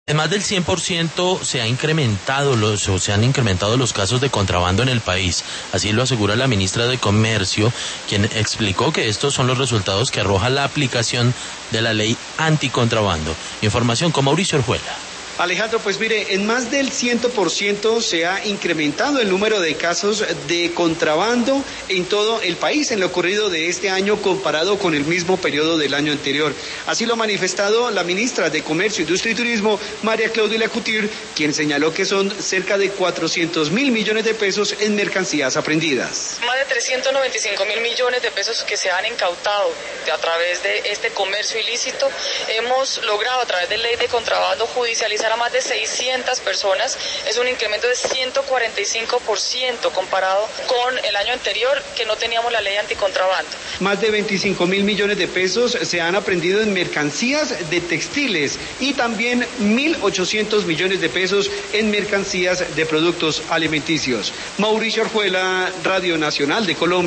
En más del 100% se han incrementado los casos de contrabando en el país. Así lo asegura la ministra de Comercio, quien explicó que estos son los resultados que arroja la aplicación de la ley anticontrabando. Información con Mauricio Orjuela. Alejandro, pues mire, en más del 100% se ha incrementado el número de casos de contrabando en todo el país en lo ocurrido de este año comparado con el mismo periodo del año anterior. Así lo ha manifestado la ministra de Comercio, Industria y Turismo, María Claudia Lacutir, quien señaló que son cerca de 400.000 millones de pesos en mercancías apreendidas. Más de 395.000 millones de pesos que se han incautado a través de este comercio ilícito. Hemos logrado a través de ley de contrabando judicializar a más de 600 personas, es un incremento de 145% comparado con el año anterior que no teníamos la ley anticontrabando. Más de 25.000 millones de pesos se han aprehendido en mercancías de textiles y también 1.800 millones de pesos en mercancías de productos alimenticios. Mauricio Orjuela, Radio Nacional de Colombia.